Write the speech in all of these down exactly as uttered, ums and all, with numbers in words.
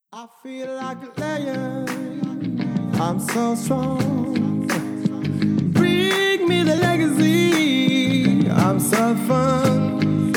I feel like a lion, I'm so strong. Bring me the legacy, I'm so fun.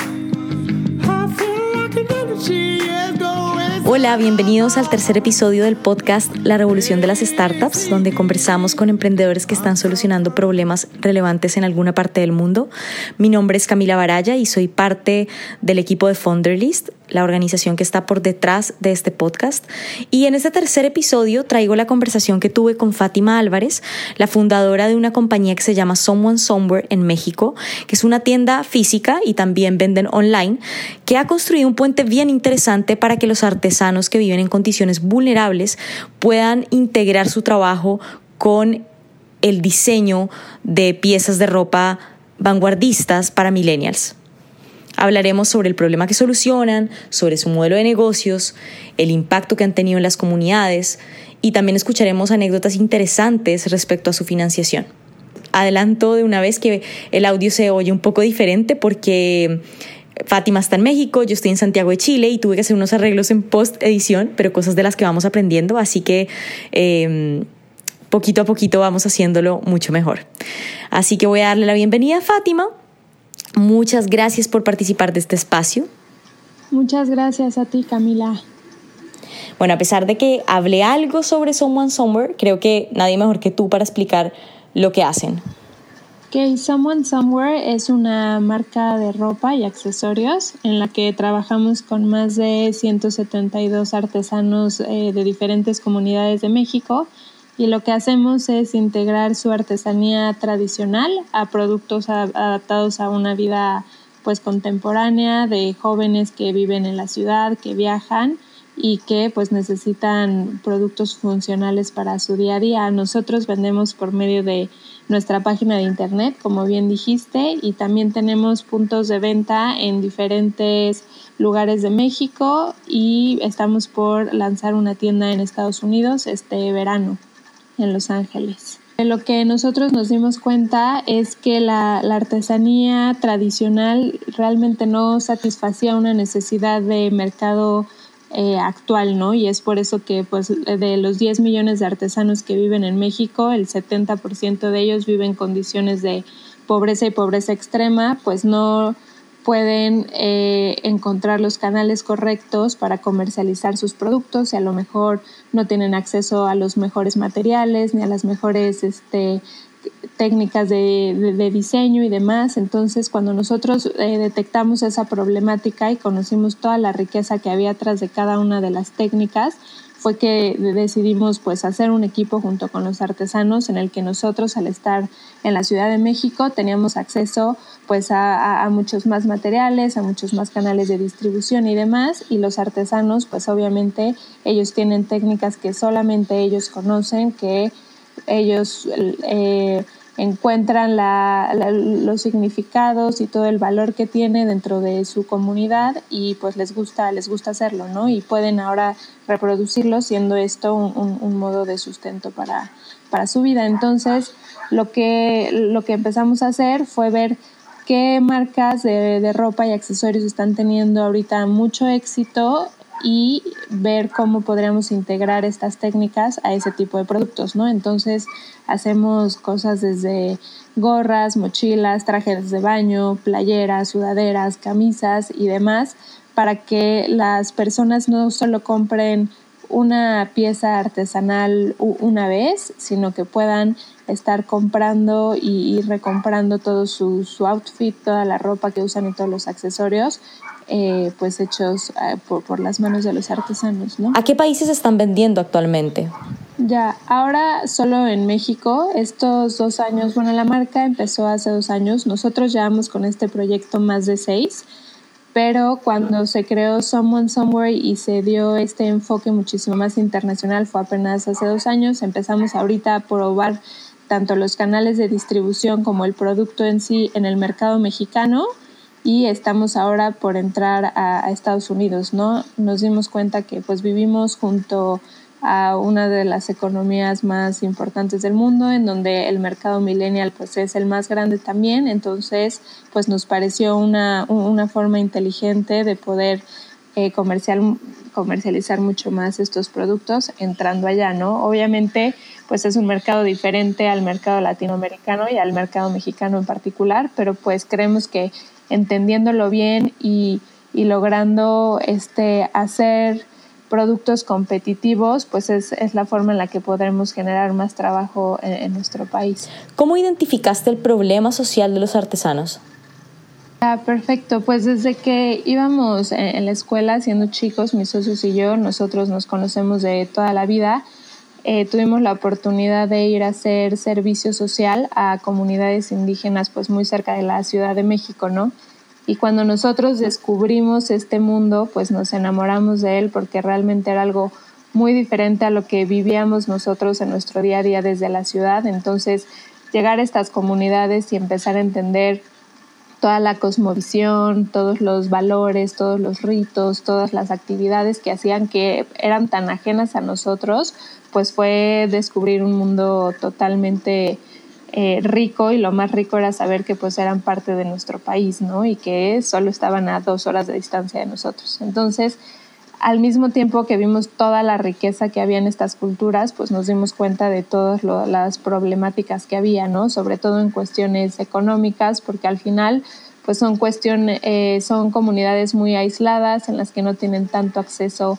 I feel like an energy is going. Hola, bienvenidos al tercer episodio del podcast La Revolución de las Startups, donde conversamos con emprendedores que están solucionando problemas relevantes en alguna parte del mundo. Mi nombre es Camila Baraya y soy parte del equipo de Founderlist, la organización que está por detrás de este podcast. Y en este tercer episodio traigo la conversación que tuve con Fátima Álvarez, la fundadora de una compañía que se llama Someone Somewhere en México, que es una tienda física y también venden online, que ha construido un puente bien interesante para que los artesanos que viven en condiciones vulnerables puedan integrar su trabajo con el diseño de piezas de ropa vanguardistas para millennials. Hablaremos sobre el problema que solucionan, sobre su modelo de negocios, el impacto que han tenido en las comunidades y también escucharemos anécdotas interesantes respecto a su financiación. Adelanto de una vez que el audio se oye un poco diferente porque Fátima está en México, yo estoy en Santiago de Chile y tuve que hacer unos arreglos en post-edición, pero cosas de las que vamos aprendiendo, así que eh, poquito a poquito vamos haciéndolo mucho mejor. Así que voy a darle la bienvenida a Fátima. Muchas gracias por participar de este espacio. Muchas gracias a ti, Camila. Bueno, a pesar de que hablé algo sobre Someone Somewhere, creo que nadie mejor que tú para explicar lo que hacen. Okay, Someone Somewhere es una marca de ropa y accesorios en la que trabajamos con más de ciento setenta y dos artesanos eh, de diferentes comunidades de México. Y lo que hacemos es integrar su artesanía tradicional a productos adaptados a una vida pues contemporánea de jóvenes que viven en la ciudad, que viajan y que pues necesitan productos funcionales para su día a día. Nosotros vendemos por medio de nuestra página de internet, como bien dijiste, y también tenemos puntos de venta en diferentes lugares de México y estamos por lanzar una tienda en Estados Unidos este verano en Los Ángeles. Lo que nosotros nos dimos cuenta es que la, la artesanía tradicional realmente no satisfacía una necesidad de mercado eh, actual, ¿no? Y es por eso que pues, de los diez millones de artesanos que viven en México, el setenta por ciento de ellos viven en condiciones de pobreza y pobreza extrema, pues no pueden eh, encontrar los canales correctos para comercializar sus productos y a lo mejor no tienen acceso a los mejores materiales ni a las mejores este, técnicas de, de, de diseño y demás. Entonces, cuando nosotros eh, detectamos esa problemática y conocimos toda la riqueza que había atrás de cada una de las técnicas, fue que decidimos pues hacer un equipo junto con los artesanos en el que nosotros al estar en la Ciudad de México teníamos acceso pues a, a, a muchos más materiales, a muchos más canales de distribución y demás, y los artesanos pues obviamente ellos tienen técnicas que solamente ellos conocen, que ellos eh, encuentran la, la, los significados y todo el valor que tiene dentro de su comunidad y pues les gusta, les gusta hacerlo, ¿no? Y pueden ahora reproducirlo siendo esto un, un, un modo de sustento para, para su vida. Entonces, lo que, lo que empezamos a hacer fue ver qué marcas de, de ropa y accesorios están teniendo ahorita mucho éxito y ver cómo podríamos integrar estas técnicas a ese tipo de productos, ¿no? Entonces hacemos cosas desde gorras, mochilas, trajes de baño, playeras, sudaderas, camisas y demás para que las personas no solo compren una pieza artesanal una vez, sino que puedan estar comprando y, y recomprando todo su, su outfit, toda la ropa que usan y todos los accesorios Eh, pues hechos eh, por, por las manos de los artesanos, ¿no? ¿A qué países están vendiendo actualmente? Ya, ahora solo en México, estos dos años, bueno, la marca empezó hace dos años, nosotros llevamos con este proyecto más de seis, pero cuando se creó Someone Somewhere y se dio este enfoque muchísimo más internacional fue apenas hace dos años, empezamos ahorita a probar tanto los canales de distribución como el producto en sí en el mercado mexicano, y estamos ahora por entrar a, a Estados Unidos, ¿no? Nos dimos cuenta que pues vivimos junto a una de las economías más importantes del mundo, en donde el mercado millennial pues es el más grande también, entonces pues nos pareció una, una forma inteligente de poder eh, comercial, comercializar mucho más estos productos entrando allá, ¿no? Obviamente, pues es un mercado diferente al mercado latinoamericano y al mercado mexicano en particular, pero pues creemos que entendiéndolo bien y, y logrando este, hacer productos competitivos, pues es, es la forma en la que podremos generar más trabajo en, en nuestro país. ¿Cómo identificaste el problema social de los artesanos? Ah, perfecto. Pues desde que íbamos en la escuela siendo chicos, mis socios y yo, nosotros nos conocemos de toda la vida, eh, tuvimos la oportunidad de ir a hacer servicio social a comunidades indígenas pues muy cerca de la Ciudad de México, ¿no? Y cuando nosotros descubrimos este mundo, pues nos enamoramos de él porque realmente era algo muy diferente a lo que vivíamos nosotros en nuestro día a día desde la ciudad. Entonces, llegar a estas comunidades y empezar a entender toda la cosmovisión, todos los valores, todos los ritos, todas las actividades que hacían que eran tan ajenas a nosotros, pues fue descubrir un mundo totalmente eh, rico, y lo más rico era saber que pues eran parte de nuestro país, ¿no? Y que solo estaban a dos horas de distancia de nosotros. Entonces, al mismo tiempo que vimos toda la riqueza que había en estas culturas, pues nos dimos cuenta de todas lo, las problemáticas que había, ¿no? Sobre todo en cuestiones económicas, porque al final pues son, cuestión, eh, son comunidades muy aisladas en las que no tienen tanto acceso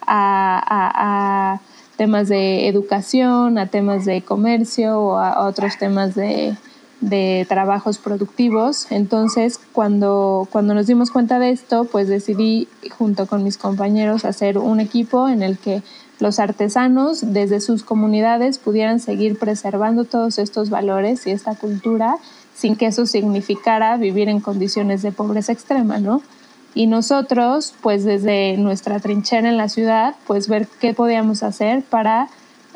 a, a, a temas de educación, a temas de comercio o a, a otros temas de... de trabajos productivos. Entonces, cuando, cuando nos dimos cuenta de esto, pues decidí junto con mis compañeros hacer un equipo en el que los artesanos desde sus comunidades pudieran seguir preservando todos estos valores y esta cultura sin que eso significara vivir en condiciones de pobreza extrema, ¿no? Y nosotros, pues desde nuestra trinchera en la ciudad, pues ver qué podíamos hacer para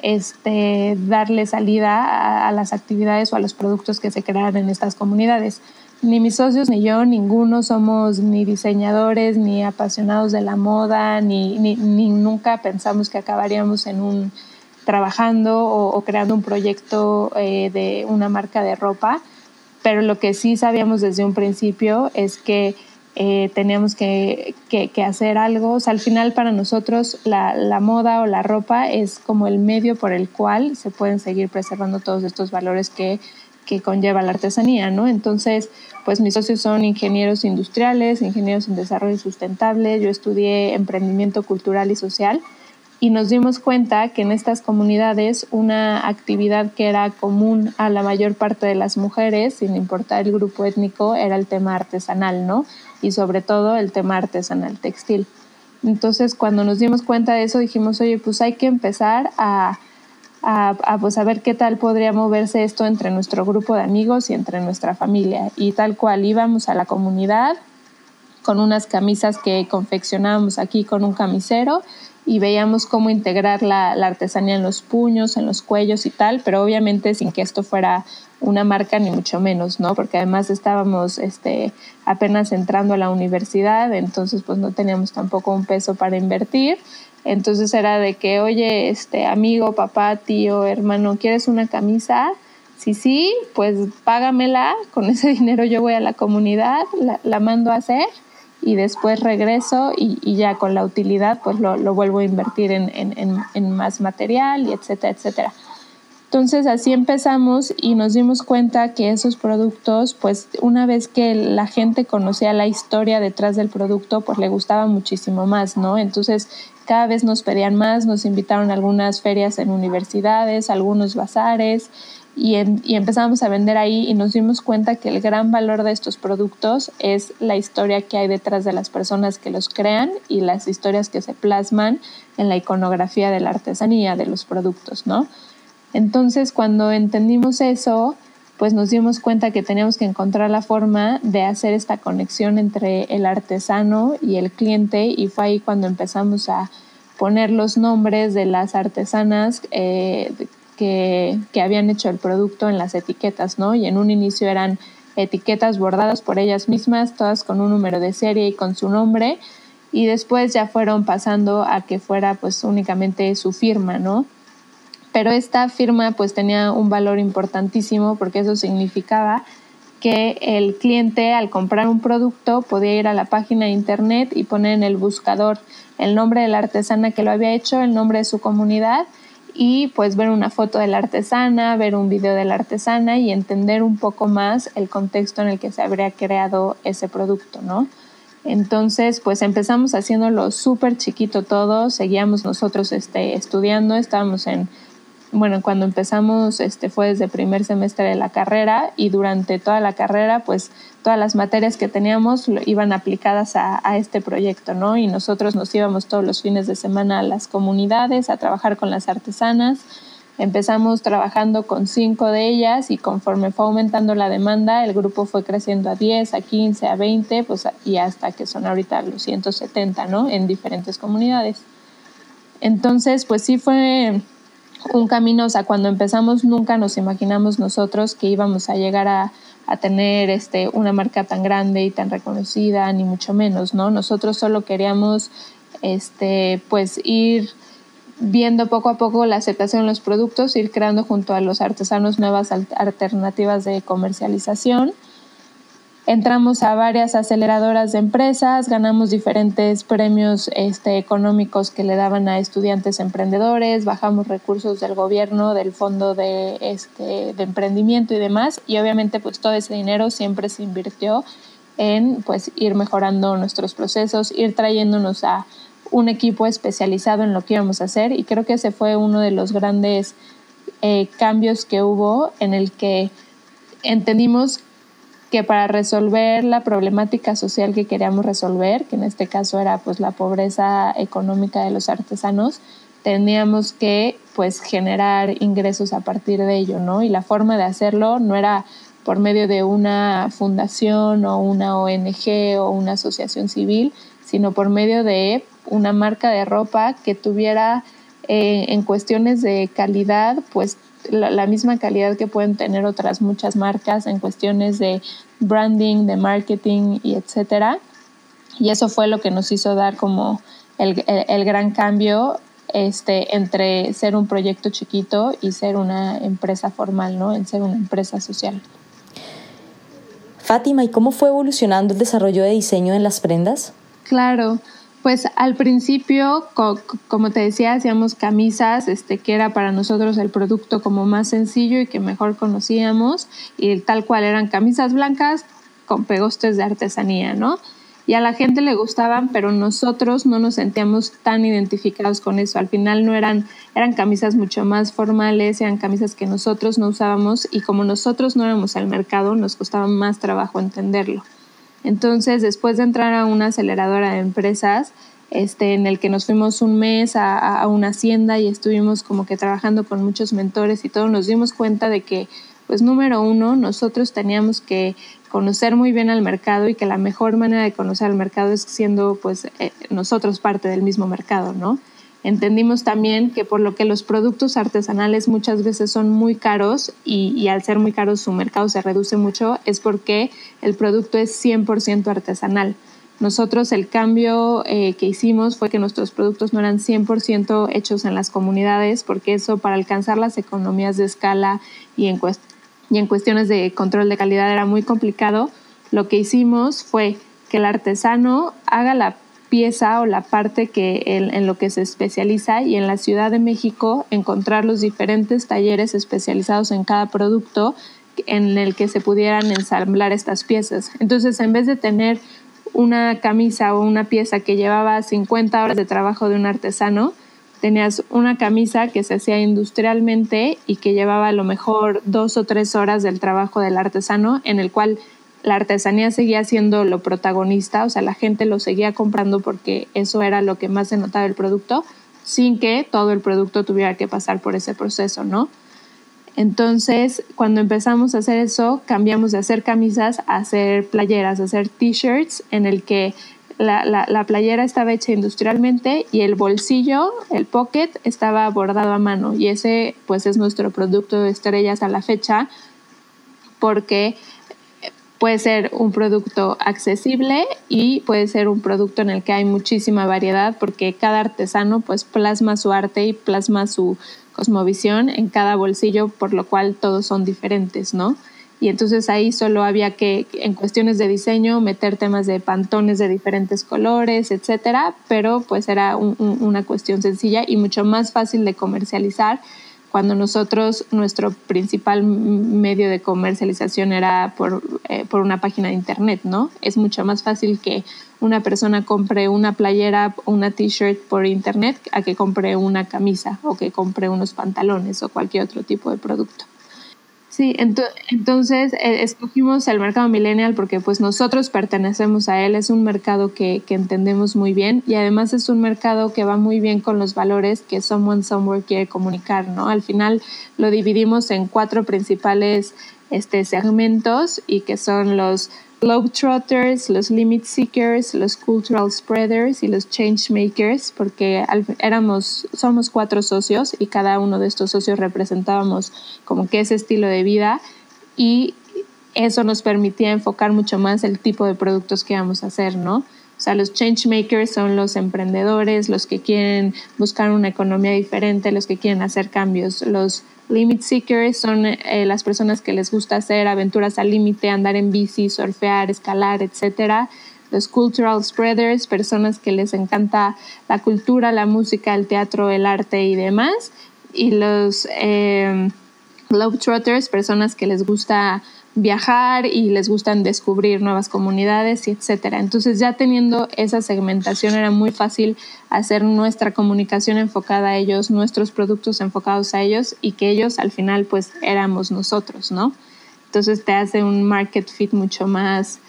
Este, darle salida a, a las actividades o a los productos que se crearan en estas comunidades. Ni mis socios ni yo, ninguno somos ni diseñadores, ni apasionados de la moda, ni, ni, ni nunca pensamos que acabaríamos en un, trabajando o, o creando un proyecto eh, de una marca de ropa, pero lo que sí sabíamos desde un principio es que Eh, teníamos que, que, que hacer algo. O sea, al final para nosotros la, la moda o la ropa es como el medio por el cual se pueden seguir preservando todos estos valores que, que conlleva la artesanía, ¿no? Entonces, pues mis socios son ingenieros industriales, ingenieros en desarrollo sustentable, yo estudié emprendimiento cultural y social, y nos dimos cuenta que en estas comunidades una actividad que era común a la mayor parte de las mujeres, sin importar el grupo étnico, era el tema artesanal, ¿no? Y sobre todo el tema artesanal textil. Entonces, cuando nos dimos cuenta de eso, dijimos, oye, pues hay que empezar a, a, a, pues a ver qué tal podría moverse esto entre nuestro grupo de amigos y entre nuestra familia. Y tal cual íbamos a la comunidad con unas camisas que confeccionábamos aquí con un camisero y veíamos cómo integrar la, la artesanía en los puños, en los cuellos y tal, pero obviamente sin que esto fuera una marca ni mucho menos, ¿no? Porque además estábamos este, apenas entrando a la universidad, entonces pues no teníamos tampoco un peso para invertir. Entonces era de que, oye, este, amigo, papá, tío, hermano, ¿quieres una camisa? Sí, sí, pues págamela, con ese dinero yo voy a la comunidad, la, la mando a hacer y después regreso y, y ya con la utilidad pues lo, lo vuelvo a invertir en, en, en más material y etcétera, etcétera. Entonces así empezamos y nos dimos cuenta que esos productos, pues una vez que la gente conocía la historia detrás del producto, pues le gustaba muchísimo más, ¿no? Entonces cada vez nos pedían más, nos invitaron a algunas ferias en universidades, algunos bazares, y, en, y empezamos a vender ahí y nos dimos cuenta que el gran valor de estos productos es la historia que hay detrás de las personas que los crean y las historias que se plasman en la iconografía de la artesanía, de los productos, ¿no? Entonces, cuando entendimos eso, pues nos dimos cuenta que teníamos que encontrar la forma de hacer esta conexión entre el artesano y el cliente, y fue ahí cuando empezamos a poner los nombres de las artesanas eh, que, que habían hecho el producto en las etiquetas, ¿no? Y en un inicio eran etiquetas bordadas por ellas mismas, todas con un número de serie y con su nombre, y después ya fueron pasando a que fuera pues únicamente su firma, ¿no? Pero esta firma pues tenía un valor importantísimo porque eso significaba que el cliente al comprar un producto podía ir a la página de internet y poner en el buscador el nombre de la artesana que lo había hecho, el nombre de su comunidad y pues ver una foto de la artesana, ver un video de la artesana y entender un poco más el contexto en el que se habría creado ese producto, ¿no? Entonces, pues empezamos haciéndolo súper chiquito todo, seguíamos nosotros este, estudiando, estábamos en, bueno, cuando empezamos este, fue desde el primer semestre de la carrera y durante toda la carrera, pues todas las materias que teníamos iban aplicadas a, a este proyecto, ¿no? Y nosotros nos íbamos todos los fines de semana a las comunidades a trabajar con las artesanas. Empezamos trabajando con cinco de ellas y conforme fue aumentando la demanda, el grupo fue creciendo a diez, a quince, a veinte, pues, y hasta que son ahorita los ciento setenta, ¿no? En diferentes comunidades. Entonces, pues sí fue un camino, o sea, cuando empezamos nunca nos imaginamos nosotros que íbamos a llegar a, a tener este, una marca tan grande y tan reconocida, ni mucho menos, ¿no? Nosotros solo queríamos, este, pues, ir viendo poco a poco la aceptación de los productos, ir creando junto a los artesanos nuevas alternativas de comercialización. Entramos a varias aceleradoras de empresas, ganamos diferentes premios este, económicos que le daban a estudiantes emprendedores, bajamos recursos del gobierno, del fondo de, este, de emprendimiento y demás, y obviamente pues todo ese dinero siempre se invirtió en pues, ir mejorando nuestros procesos, ir trayéndonos a un equipo especializado en lo que íbamos a hacer, y creo que ese fue uno de los grandes eh, cambios que hubo en el que entendimos que para resolver la problemática social que queríamos resolver, que en este caso era pues la pobreza económica de los artesanos, teníamos que pues generar ingresos a partir de ello, ¿no? Y la forma de hacerlo no era por medio de una fundación o una O N G o una asociación civil, sino por medio de una marca de ropa que tuviera eh, en cuestiones de calidad, pues la, la misma calidad que pueden tener otras muchas marcas en cuestiones de branding, de marketing y etcétera. Y eso fue lo que nos hizo dar como el, el, el gran cambio este, entre ser un proyecto chiquito y ser una empresa formal, ¿no? En ser una empresa social. Fátima, ¿y cómo fue evolucionando el desarrollo de diseño en las prendas? Claro, pues al principio, co- como te decía, hacíamos camisas, este, que era para nosotros el producto como más sencillo y que mejor conocíamos, y tal cual eran camisas blancas con pegostes de artesanía, ¿no? Y a la gente le gustaban, pero nosotros no nos sentíamos tan identificados con eso. Al final no eran, eran camisas mucho más formales, eran camisas que nosotros no usábamos, y como nosotros no éramos al mercado, nos costaba más trabajo entenderlo. Entonces, después de entrar a una aceleradora de empresas, este, en el que nos fuimos un mes a, a una hacienda y estuvimos como que trabajando con muchos mentores y todo, nos dimos cuenta de que, pues número uno, nosotros teníamos que conocer muy bien al mercado, y que la mejor manera de conocer al mercado es siendo pues eh, nosotros parte del mismo mercado, ¿no? Entendimos también que por lo que los productos artesanales muchas veces son muy caros y, y al ser muy caros su mercado se reduce mucho, es porque el producto es cien por ciento artesanal. Nosotros el cambio eh, que hicimos fue que nuestros productos no eran cien por ciento hechos en las comunidades, porque eso para alcanzar las economías de escala y en, cuest- y en cuestiones de control de calidad era muy complicado. Lo que hicimos fue que el artesano haga la pieza o la parte que en, en lo que se especializa, y en la Ciudad de México encontrar los diferentes talleres especializados en cada producto en el que se pudieran ensamblar estas piezas. Entonces, en vez de tener una camisa o una pieza que llevaba cincuenta horas de trabajo de un artesano, tenías una camisa que se hacía industrialmente y que llevaba a lo mejor dos o tres horas del trabajo del artesano, en el cual la artesanía seguía siendo lo protagonista, o sea, la gente lo seguía comprando porque eso era lo que más se notaba del producto, sin que todo el producto tuviera que pasar por ese proceso, ¿no? Entonces, cuando empezamos a hacer eso, cambiamos de hacer camisas a hacer playeras, a hacer t-shirts, en el que la, la, la playera estaba hecha industrialmente y el bolsillo, el pocket, estaba bordado a mano, y ese pues es nuestro producto de estrellas a la fecha, porque puede ser un producto accesible y puede ser un producto en el que hay muchísima variedad, porque cada artesano pues plasma su arte y plasma su cosmovisión en cada bolsillo, por lo cual todos son diferentes, ¿no? y entonces ahí solo había que, en cuestiones de diseño, meter temas de pantones de diferentes colores, etcétera, pero pues era un, un, una cuestión sencilla y mucho más fácil de comercializar cuando nosotros, nuestro principal medio de comercialización era por, eh, por una página de internet, ¿no? Es mucho más fácil que una persona compre una playera o una t-shirt por internet a que compre una camisa o que compre unos pantalones o cualquier otro tipo de producto. Sí, ento- entonces eh, escogimos el mercado millennial porque pues nosotros pertenecemos a él, es un mercado que, que entendemos muy bien y además es un mercado que va muy bien con los valores que Someone Somewhere quiere comunicar, ¿no? Al final lo dividimos en cuatro principales este, segmentos y que son los Globetrotters, los Limit Seekers, los Cultural Spreaders y los Change Makers, porque éramos, somos cuatro socios y cada uno de estos socios representábamos como que ese estilo de vida y eso nos permitía enfocar mucho más el tipo de productos que íbamos a hacer, ¿no? O sea, los change makers son los emprendedores, los que quieren buscar una economía diferente, los que quieren hacer cambios. Los limit seekers son eh, las personas que les gusta hacer aventuras al límite, andar en bici, surfear, escalar, etcétera. Los cultural spreaders, personas que les encanta la cultura, la música, el teatro, el arte y demás. Y los eh, globetrotters, personas que les gusta viajar y les gustan descubrir nuevas comunidades y etcétera. Entonces ya teniendo esa segmentación era muy fácil hacer nuestra comunicación enfocada a ellos, nuestros productos enfocados a ellos y que ellos al final pues éramos nosotros, ¿no? Entonces te hace un market fit mucho más,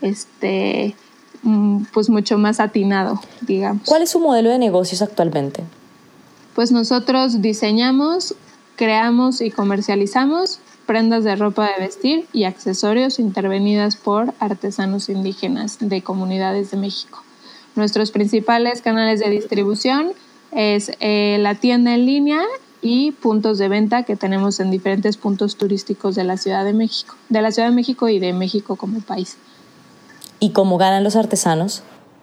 este, pues mucho más atinado, digamos. ¿Cuál es su modelo de negocios actualmente? Pues nosotros diseñamos, creamos y comercializamos prendas de ropa de vestir y accesorios intervenidas por artesanos indígenas de comunidades de México. Nuestros principales canales de distribución es eh, la tienda en línea y puntos de venta que tenemos en diferentes puntos turísticos de la Ciudad de México, de la Ciudad de México y de México como país. ¿Y cómo ganan los artesanos?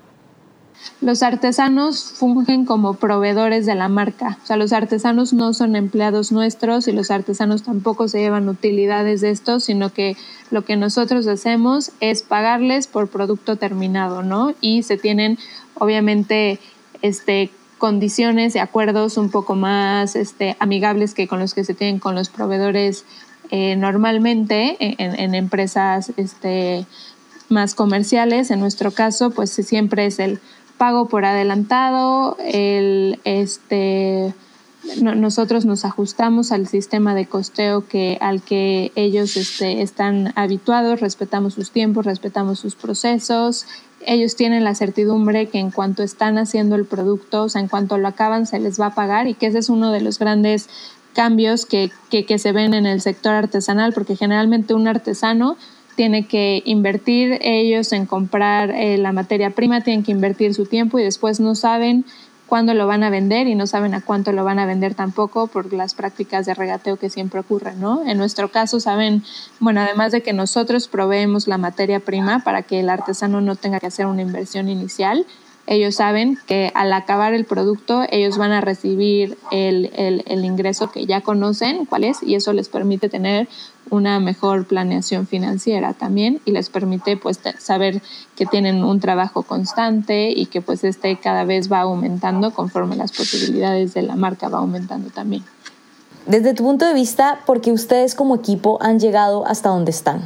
Los artesanos fungen como proveedores de la marca. O sea, los artesanos no son empleados nuestros y los artesanos tampoco se llevan utilidades de esto, sino que lo que nosotros hacemos es pagarles por producto terminado, ¿no? Y se tienen, obviamente, este, condiciones y acuerdos un poco más este, amigables que con los que se tienen con los proveedores eh, normalmente en, en empresas este, más comerciales. En nuestro caso, pues siempre es el pago por adelantado, el, este, no, nosotros nos ajustamos al sistema de costeo que, al que ellos este, están habituados, respetamos sus tiempos, respetamos sus procesos, ellos tienen la certidumbre que en cuanto están haciendo el producto, o sea, en cuanto lo acaban se les va a pagar y que ese es uno de los grandes cambios que, que, que se ven en el sector artesanal, porque generalmente un artesano tiene que invertir ellos en comprar eh, la materia prima, tienen que invertir su tiempo y después no saben cuándo lo van a vender y no saben a cuánto lo van a vender tampoco por las prácticas de regateo que siempre ocurren, ¿no? En nuestro caso saben, bueno, además de que nosotros proveemos la materia prima para que el artesano no tenga que hacer una inversión inicial, ellos saben que al acabar el producto ellos van a recibir el, el, el ingreso que ya conocen cuál es y eso les permite tener una mejor planeación financiera también y les permite pues saber que tienen un trabajo constante y que pues este cada vez va aumentando conforme las posibilidades de la marca va aumentando también. Desde tu punto de vista, ¿por qué ustedes como equipo han llegado hasta donde están?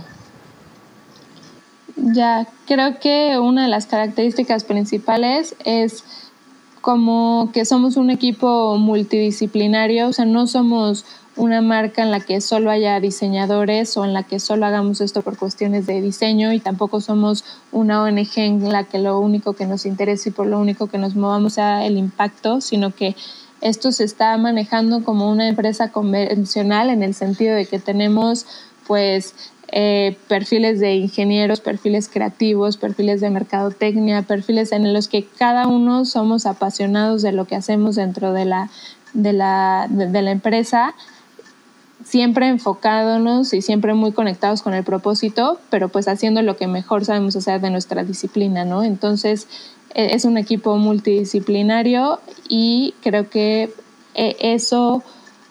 Ya, creo que una de las características principales es como que somos un equipo multidisciplinario, o sea, no somos una marca en la que solo haya diseñadores o en la que solo hagamos esto por cuestiones de diseño y tampoco somos una O N G en la que lo único que nos interesa y por lo único que nos movamos sea el impacto, sino que esto se está manejando como una empresa convencional en el sentido de que tenemos pues Eh, perfiles de ingenieros, perfiles creativos, perfiles de mercadotecnia, perfiles en los que cada uno somos apasionados de lo que hacemos dentro de la, de la, de, de la empresa, siempre enfocándonos y siempre muy conectados con el propósito, pero pues haciendo lo que mejor sabemos hacer de nuestra disciplina, ¿no? Entonces es un equipo multidisciplinario y creo que eso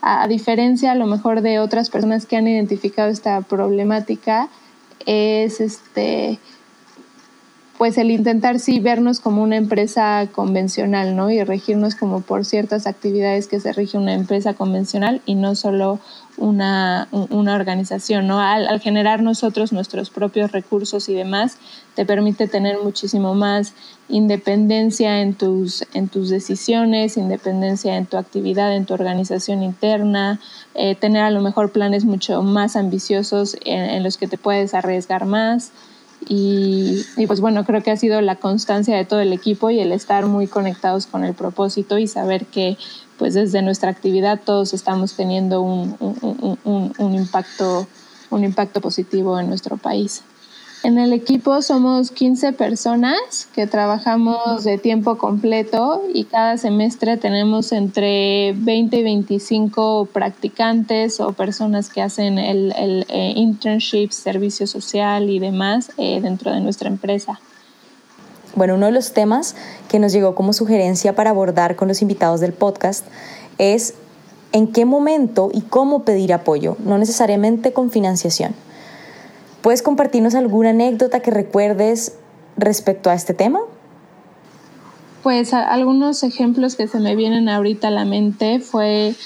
a, a diferencia a lo mejor de otras personas que han identificado esta problemática, es este pues el intentar sí vernos como una empresa convencional, ¿no? Y regirnos como por ciertas actividades que se rige una empresa convencional y no solo una, una organización, ¿no? Al, al generar nosotros nuestros propios recursos y demás, te permite tener muchísimo más independencia en tus, en tus decisiones, independencia en tu actividad, en tu organización interna, eh, tener a lo mejor planes mucho más ambiciosos en, en los que te puedes arriesgar más. Y, y pues bueno, creo que ha sido la constancia de todo el equipo y el estar muy conectados con el propósito y saber que pues desde nuestra actividad todos estamos teniendo un, un, un, un, impacto, un impacto positivo en nuestro país. En el equipo somos quince personas que trabajamos de tiempo completo y cada semestre tenemos entre veinte y veinticinco practicantes o personas que hacen el, el eh, internship, servicio social y demás eh, dentro de nuestra empresa. Bueno, uno de los temas que nos llegó como sugerencia para abordar con los invitados del podcast es en qué momento y cómo pedir apoyo, no necesariamente con financiación. ¿Puedes compartirnos alguna anécdota que recuerdes respecto a este tema? Pues a, algunos ejemplos que se me vienen ahorita a la mente fue,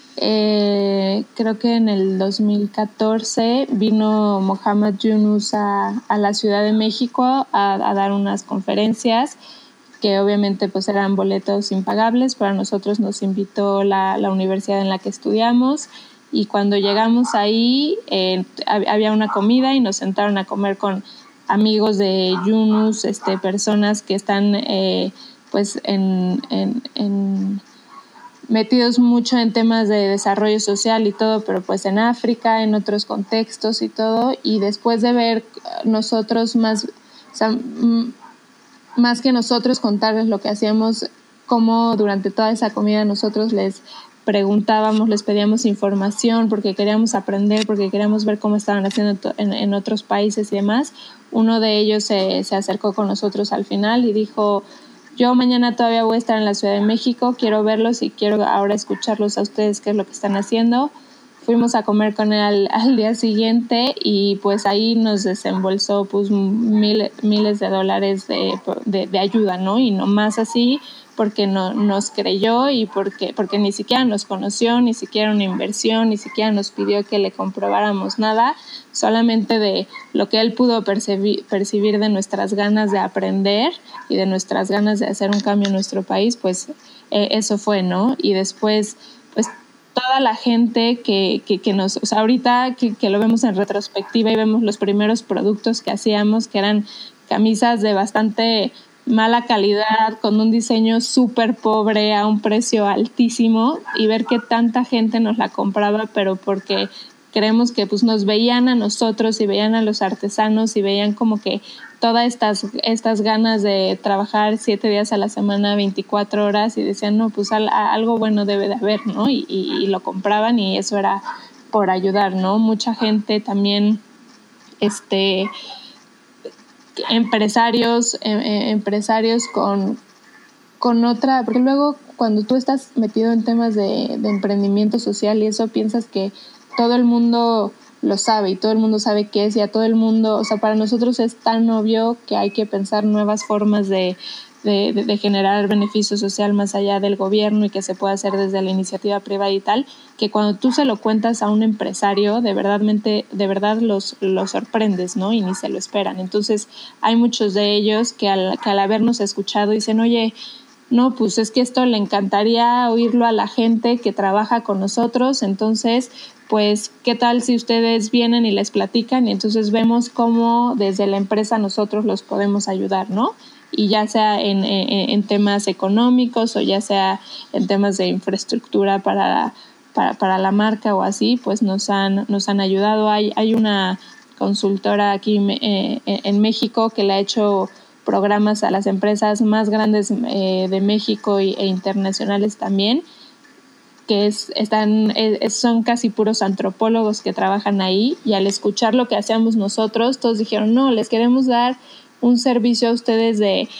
eh, creo que en el dos mil catorce vino Mohamed Yunus a, a la Ciudad de México a, a dar unas conferencias que obviamente pues eran boletos impagables. Para nosotros nos invitó la, la universidad en la que estudiamos. Y cuando llegamos ahí, eh, había una comida y nos sentaron a comer con amigos de Yunus, este, personas que están eh, pues en, en, en metidos mucho en temas de desarrollo social y todo, pero pues en África, en otros contextos y todo. Y después de ver nosotros más, o sea, m- más que nosotros contarles lo que hacíamos, cómo durante toda esa comida nosotros les preguntábamos, les pedíamos información porque queríamos aprender, porque queríamos ver cómo estaban haciendo en, en otros países y demás. Uno de ellos se, se acercó con nosotros al final y dijo, yo mañana todavía voy a estar en la Ciudad de México, quiero verlos y quiero ahora escucharlos a ustedes qué es lo que están haciendo. Fuimos a comer con él al, al día siguiente y pues ahí nos desembolsó pues mil, miles de dólares de, de, de ayuda, ¿no? Y no más así porque no, nos creyó y porque, porque ni siquiera nos conoció, ni siquiera una inversión, ni siquiera nos pidió que le comprobáramos nada, solamente de lo que él pudo percibir, percibir de nuestras ganas de aprender y de nuestras ganas de hacer un cambio en nuestro país, pues eh, eso fue, ¿no? Y después, pues toda la gente que, que, que nos, o sea, ahorita que, que lo vemos en retrospectiva y vemos los primeros productos que hacíamos, que eran camisas de bastante mala calidad, con un diseño súper pobre a un precio altísimo, y ver que tanta gente nos la compraba, pero porque creemos que pues nos veían a nosotros y veían a los artesanos y veían como que todas estas, estas ganas de trabajar siete días a la semana, veinticuatro horas, y decían, no, pues al, algo bueno debe de haber, ¿no? Y, y, y lo compraban y eso era por ayudar, ¿no? Mucha gente también, este... empresarios, eh, empresarios con, con otra, porque luego cuando tú estás metido en temas de, de emprendimiento social y eso, piensas que todo el mundo lo sabe y todo el mundo sabe qué es, y a todo el mundo, o sea, para nosotros es tan obvio que hay que pensar nuevas formas de, de, de, de generar beneficio social más allá del gobierno y que se pueda hacer desde la iniciativa privada y tal, que cuando tú se lo cuentas a un empresario, de verdad, de verdad los, los sorprendes, ¿no? Y ni se lo esperan. Entonces, hay muchos de ellos que al, que al habernos escuchado dicen, oye, no, pues es que esto le encantaría oírlo a la gente que trabaja con nosotros, entonces, pues, ¿qué tal si ustedes vienen y les platican? Y entonces vemos cómo desde la empresa nosotros los podemos ayudar, ¿no? Y ya sea en, en, en temas económicos o ya sea en temas de infraestructura para, para, para la marca o así, pues nos han, nos han ayudado. Hay, hay una consultora aquí eh, en México que le ha hecho programas a las empresas más grandes eh, de México y, e internacionales también, que es, están, es, son casi puros antropólogos que trabajan ahí, y al escuchar lo que hacíamos nosotros, todos dijeron, no, les queremos dar un servicio a ustedes de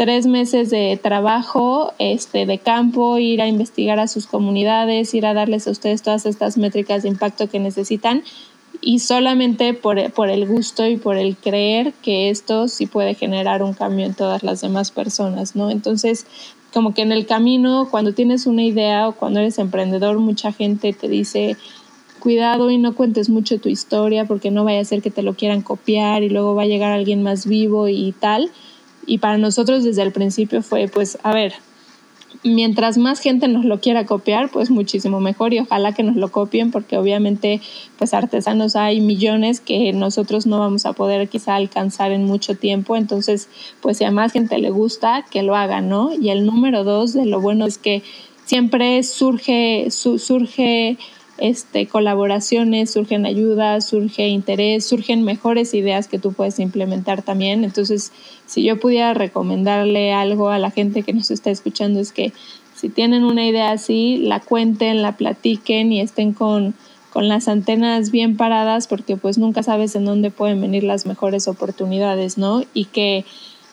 tres meses de trabajo este, de campo, ir a investigar a sus comunidades, ir a darles a ustedes todas estas métricas de impacto que necesitan, y solamente por, por el gusto y por el creer que esto sí puede generar un cambio en todas las demás personas, ¿no? Entonces, como que en el camino, cuando tienes una idea o cuando eres emprendedor, mucha gente te dice, cuidado y no cuentes mucho tu historia porque no vaya a ser que te lo quieran copiar y luego va a llegar alguien más vivo y tal. Y para nosotros desde el principio fue, pues, a ver, mientras más gente nos lo quiera copiar, pues muchísimo mejor, y ojalá que nos lo copien, porque obviamente pues artesanos hay millones que nosotros no vamos a poder quizá alcanzar en mucho tiempo. Entonces, pues si a más gente le gusta, que lo haga, ¿no? Y el número dos de lo bueno es que siempre surge, su, surge este, colaboraciones, surgen ayudas, surge interés, surgen mejores ideas que tú puedes implementar también. Entonces, si yo pudiera recomendarle algo a la gente que nos está escuchando, es que si tienen una idea así, la cuenten, la platiquen y estén con, con las antenas bien paradas, porque pues nunca sabes en dónde pueden venir las mejores oportunidades, ¿no? Y que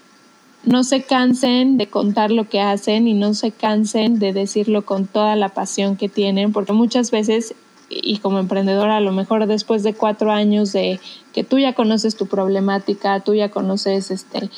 no se cansen de contar lo que hacen y no se cansen de decirlo con toda la pasión que tienen, porque muchas veces, y como emprendedora, a lo mejor después de cuatro años de que tú ya conoces tu problemática, tú ya conoces este,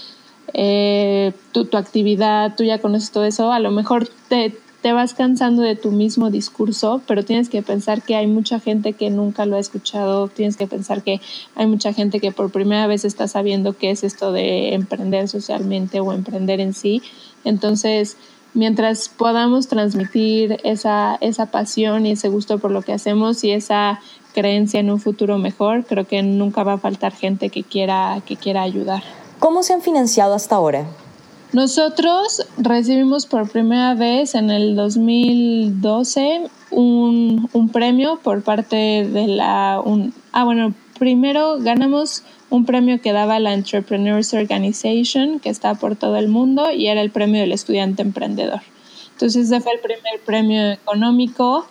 eh, tu, tu actividad, tú ya conoces todo eso, a lo mejor te, te vas cansando de tu mismo discurso, pero tienes que pensar que hay mucha gente que nunca lo ha escuchado, tienes que pensar que hay mucha gente que por primera vez está sabiendo qué es esto de emprender socialmente o emprender en sí. Entonces, mientras podamos transmitir esa, esa pasión y ese gusto por lo que hacemos y esa creencia en un futuro mejor, creo que nunca va a faltar gente que quiera, que quiera ayudar. ¿Cómo se han financiado hasta ahora? Nosotros recibimos por primera vez en el dos mil doce un, un premio por parte de la... Un, ah, bueno, primero ganamos un premio que daba la Entrepreneurs Organization, que está por todo el mundo, y era el premio del estudiante emprendedor. Entonces ese fue el primer premio económico.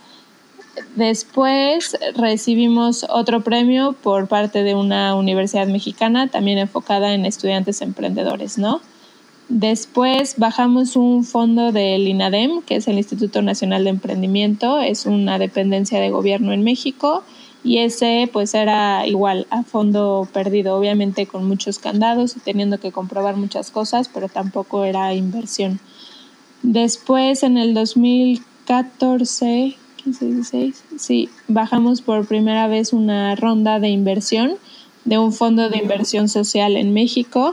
Después recibimos otro premio por parte de una universidad mexicana, también enfocada en estudiantes emprendedores, ¿no? Después bajamos un fondo del INADEM, que es el Instituto Nacional de Emprendimiento, es una dependencia de gobierno en México, y ese pues era igual a fondo perdido, obviamente con muchos candados y teniendo que comprobar muchas cosas, pero tampoco era inversión. Después en el dos mil catorce, quince, dieciséis, sí, bajamos por primera vez una ronda de inversión de un fondo de inversión social en México.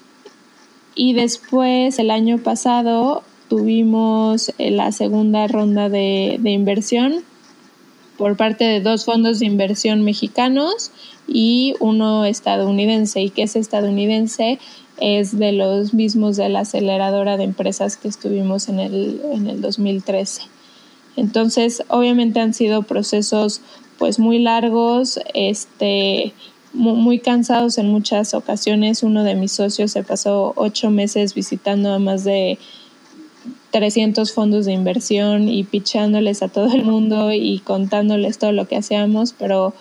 Y después, el año pasado, tuvimos la segunda ronda de, de inversión por parte de dos fondos de inversión mexicanos y uno estadounidense. ¿Y que es estadounidense? Es de los mismos de la aceleradora de empresas que estuvimos en el, en el dos mil trece. Entonces, obviamente han sido procesos pues muy largos, este... muy cansados en muchas ocasiones. Uno de mis socios se pasó ocho meses visitando a más de trescientos fondos de inversión y pitchándoles a todo el mundo y contándoles todo lo que hacíamos, pero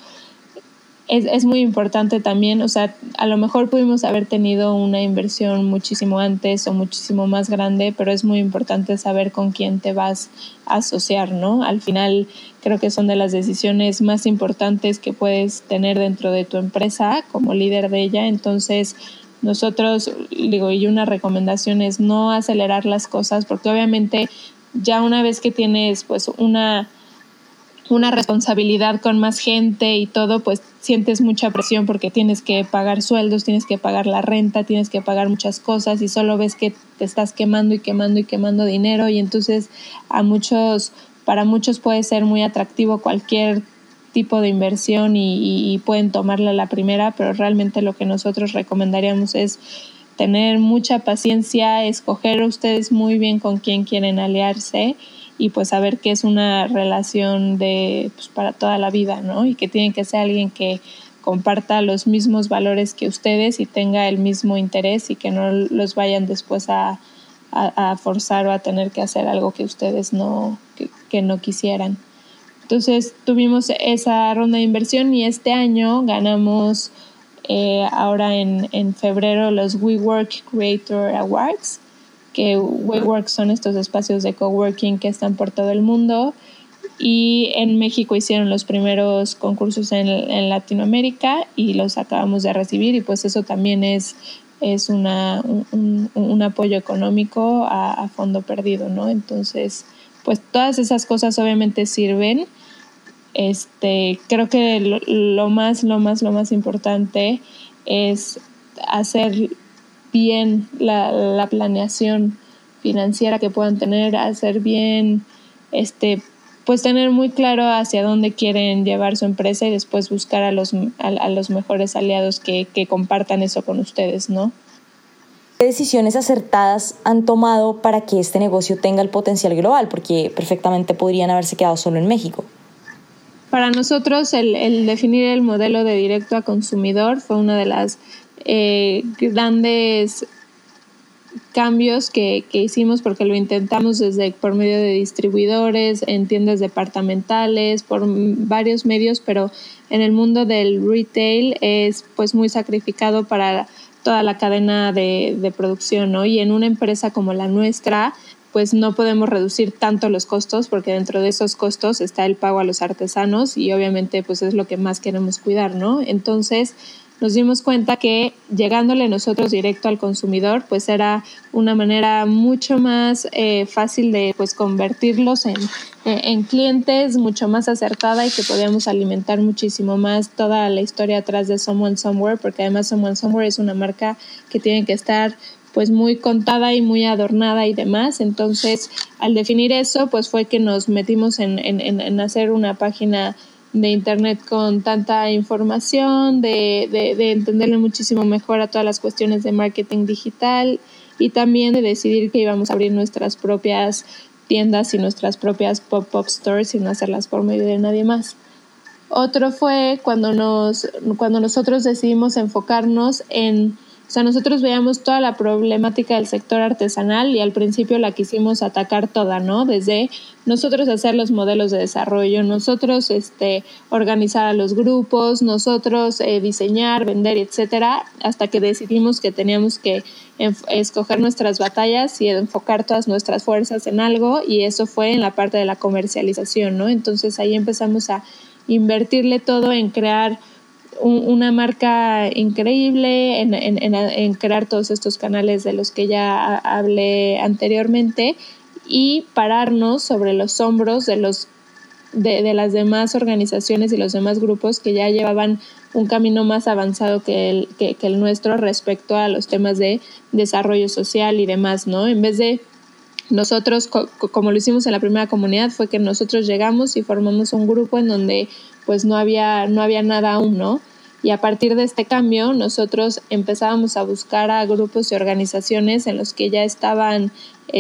es, es muy importante también, o sea, a lo mejor pudimos haber tenido una inversión muchísimo antes o muchísimo más grande, pero es muy importante saber con quién te vas a asociar, ¿no? Al final creo que son de las decisiones más importantes que puedes tener dentro de tu empresa como líder de ella. Entonces nosotros, digo, y una recomendación es no acelerar las cosas, porque obviamente ya una vez que tienes pues una una responsabilidad con más gente y todo, pues sientes mucha presión porque tienes que pagar sueldos, tienes que pagar la renta, tienes que pagar muchas cosas y solo ves que te estás quemando y quemando y quemando dinero, y entonces a muchos, para muchos puede ser muy atractivo cualquier tipo de inversión y, y, y pueden tomarla a la primera, pero realmente lo que nosotros recomendaríamos es tener mucha paciencia, escoger ustedes muy bien con quién quieren aliarse y pues saber que es una relación de pues, para toda la vida, ¿no? Y que tiene que ser alguien que comparta los mismos valores que ustedes y tenga el mismo interés y que no los vayan después a, a, a forzar o a tener que hacer algo que ustedes no, que, que no quisieran. Entonces tuvimos esa ronda de inversión y este año ganamos eh, ahora en, en febrero los WeWork Creator Awards, que WeWork son estos espacios de coworking que están por todo el mundo. Y en México hicieron los primeros concursos en, en Latinoamérica y los acabamos de recibir, y pues eso también es, es una, un, un apoyo económico a, a fondo perdido, ¿no? Entonces, pues todas esas cosas obviamente sirven. Este, creo que lo, lo más, lo más, lo más importante es hacer bien la, la planeación financiera que puedan tener, hacer bien, este, pues tener muy claro hacia dónde quieren llevar su empresa y después buscar a los, a, a los mejores aliados que, que compartan eso con ustedes, ¿no? ¿Qué decisiones acertadas han tomado para que este negocio tenga el potencial global? Porque perfectamente podrían haberse quedado solo en México. Para nosotros el, el definir el modelo de directo a consumidor fue una de las eh, grandes cambios que, que hicimos, porque lo intentamos desde por medio de distribuidores, en tiendas departamentales, por varios medios, pero en el mundo del retail es pues muy sacrificado para toda la cadena de, de producción, ¿no? Y en una empresa como la nuestra, pues no podemos reducir tanto los costos, porque dentro de esos costos está el pago a los artesanos y obviamente pues es lo que más queremos cuidar, ¿no? Entonces nos dimos cuenta que llegándole nosotros directo al consumidor, pues era una manera mucho más eh, fácil de pues convertirlos en, en clientes, mucho más acertada, y que podíamos alimentar muchísimo más toda la historia atrás de Someone Somewhere, porque además Someone Somewhere es una marca que tiene que estar pues muy contada y muy adornada y demás. Entonces, al definir eso, pues fue que nos metimos en, en, en hacer una página de internet con tanta información, de, de, de entenderle muchísimo mejor a todas las cuestiones de marketing digital, y también de decidir que íbamos a abrir nuestras propias tiendas y nuestras propias pop-up stores y no hacerlas por medio de nadie más. Otro fue cuando, nos, cuando nosotros decidimos enfocarnos en... O sea, nosotros veíamos toda la problemática del sector artesanal y al principio la quisimos atacar toda, ¿no? Desde nosotros hacer los modelos de desarrollo, nosotros este, organizar a los grupos, nosotros eh, diseñar, vender, etcétera, hasta que decidimos que teníamos que enf- escoger nuestras batallas y enfocar todas nuestras fuerzas en algo, y eso fue en la parte de la comercialización, ¿no? Entonces ahí empezamos a invertirle todo en crear una marca increíble, en, en, en, en crear todos estos canales de los que ya hablé anteriormente, y pararnos sobre los hombros de, los, de, de las demás organizaciones y los demás grupos que ya llevaban un camino más avanzado que el, que, que el nuestro respecto a los temas de desarrollo social y demás, ¿no? En vez de nosotros, co- como lo hicimos en la primera comunidad, fue que nosotros llegamos y formamos un grupo en donde pues no había, no había nada aún, ¿no? Y a partir de este cambio, nosotros empezábamos a buscar a grupos y organizaciones en los que ya estaban,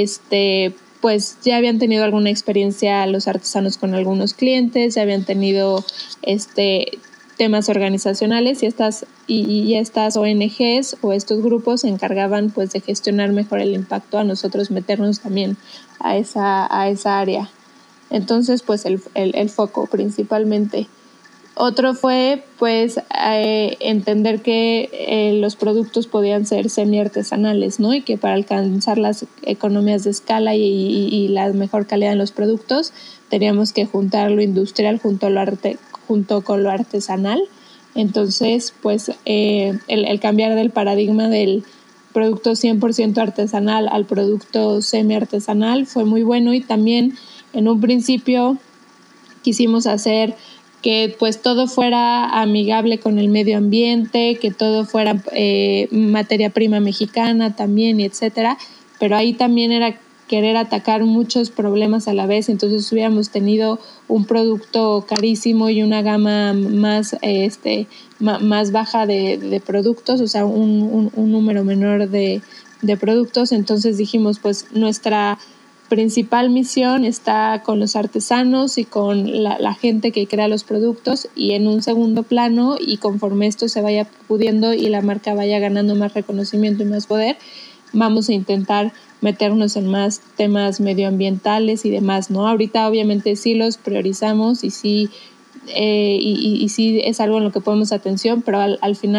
este, pues ya habían tenido alguna experiencia los artesanos con algunos clientes, ya habían tenido este, temas organizacionales, y estas, y, y estas O N Ges o estos grupos se encargaban pues de gestionar mejor el impacto, a nosotros meternos también a esa, a esa área. Entonces, pues el, el, el foco principalmente. Otro fue pues eh, entender que eh, los productos podían ser semi-artesanales, ¿no? Y que para alcanzar las economías de escala y, y, y la mejor calidad en los productos teníamos que juntar lo industrial junto, a lo arte, junto con lo artesanal. Entonces, pues eh, el, el cambiar del paradigma del producto cien por ciento artesanal al producto semi-artesanal fue muy bueno, y también en un principio quisimos hacer que pues todo fuera amigable con el medio ambiente, que todo fuera eh, materia prima mexicana también, y etcétera, pero ahí también era querer atacar muchos problemas a la vez. Entonces hubiéramos tenido un producto carísimo y una gama más, este, más baja de, de productos, o sea, un, un, un número menor de, de productos. Entonces dijimos, pues nuestra principal misión está con los artesanos y con la, la gente que crea los productos, y en un segundo plano, y conforme esto se vaya pudiendo y la marca vaya ganando más reconocimiento y más poder, vamos a intentar meternos en más temas medioambientales y demás, ¿no? Ahorita obviamente sí los priorizamos y sí, eh, y, y, y sí es algo en lo que ponemos atención, pero al, al final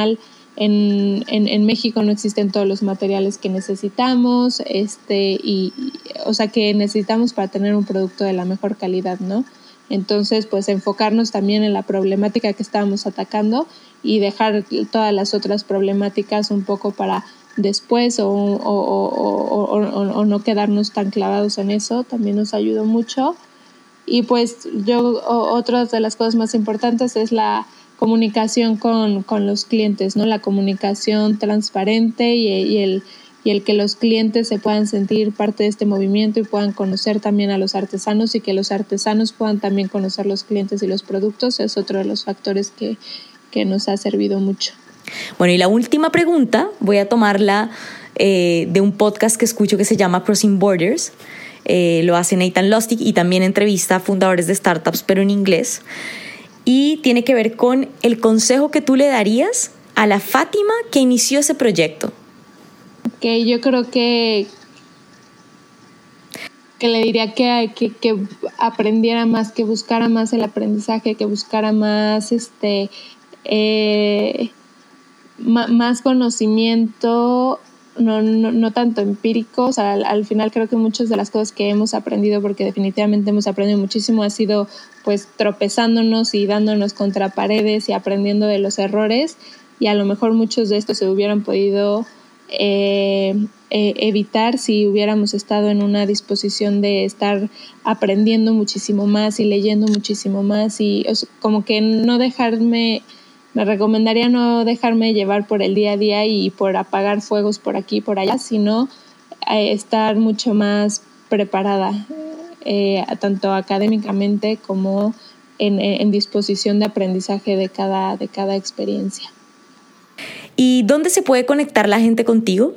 en, en, en México no existen todos los materiales que necesitamos, este, y, o sea, que necesitamos para tener un producto de la mejor calidad, ¿no? Entonces, pues enfocarnos también en la problemática que estábamos atacando y dejar todas las otras problemáticas un poco para después o, o, o, o, o, o no quedarnos tan clavados en eso, también nos ayudó mucho. Y pues yo, otra de las cosas más importantes es la comunicación con, con los clientes, ¿no? La comunicación transparente y, y, el, y el que los clientes se puedan sentir parte de este movimiento y puedan conocer también a los artesanos y que los artesanos puedan también conocer los clientes y los productos es otro de los factores que, que nos ha servido mucho. Bueno, y la última pregunta voy a tomarla eh, de un podcast que escucho que se llama Crossing Borders. Eh, lo hace Nathan Lustig y también entrevista a fundadores de startups, pero en inglés. Y tiene que ver con el consejo que tú le darías a la Fátima que inició ese proyecto. Que yo creo que, que le diría que, que, que aprendiera más, que buscara más el aprendizaje, que buscara más, este, eh, m- más conocimiento. No, no, no tanto empírico, o sea, al, al final creo que muchas de las cosas que hemos aprendido, porque definitivamente hemos aprendido muchísimo, ha sido pues tropezándonos y dándonos contra paredes y aprendiendo de los errores, y a lo mejor muchos de estos se hubieran podido eh, eh, evitar si hubiéramos estado en una disposición de estar aprendiendo muchísimo más y leyendo muchísimo más y o sea, como que no dejarme... Me recomendaría no dejarme llevar por el día a día y por apagar fuegos por aquí y por allá, sino eh, estar mucho más preparada, eh, tanto académicamente como en, en disposición de aprendizaje de cada, de cada experiencia. ¿Y dónde se puede conectar la gente contigo?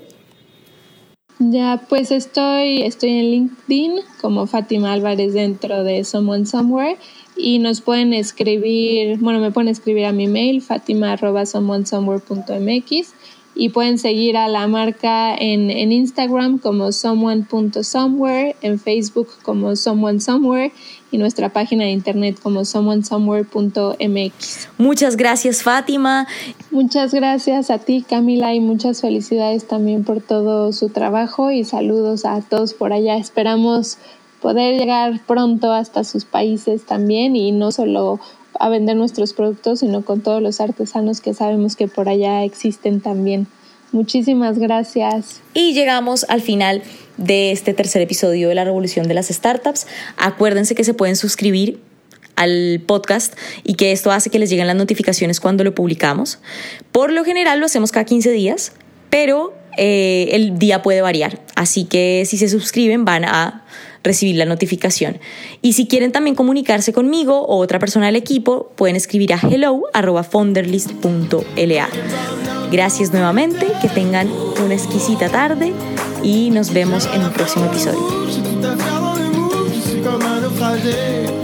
Ya, pues estoy, estoy en LinkedIn como Fátima Álvarez dentro de Someone Somewhere. Y nos pueden escribir, bueno, me pueden escribir a mi mail, fatima arroba someonesomewhere punto mx, y pueden seguir a la marca en, en Instagram como someone punto somewhere, en Facebook como Someone Somewhere y nuestra página de internet como someonesomewhere punto mx. Muchas gracias, Fátima. Muchas gracias a ti, Camila, y muchas felicidades también por todo su trabajo y saludos a todos por allá. Esperamos poder llegar pronto hasta sus países también y no solo a vender nuestros productos, sino con todos los artesanos que sabemos que por allá existen también. Muchísimas gracias. Y llegamos al final de este tercer episodio de La Revolución de las Startups. Acuérdense que se pueden suscribir al podcast y que esto hace que les lleguen las notificaciones cuando lo publicamos. Por lo general lo hacemos cada quince días, pero eh, el día puede variar. Así que si se suscriben van a recibir la notificación. Y si quieren también comunicarse conmigo o otra persona del equipo, pueden escribir a hello arroba founderlist punto la. Gracias nuevamente, que tengan una exquisita tarde y nos vemos en un próximo episodio.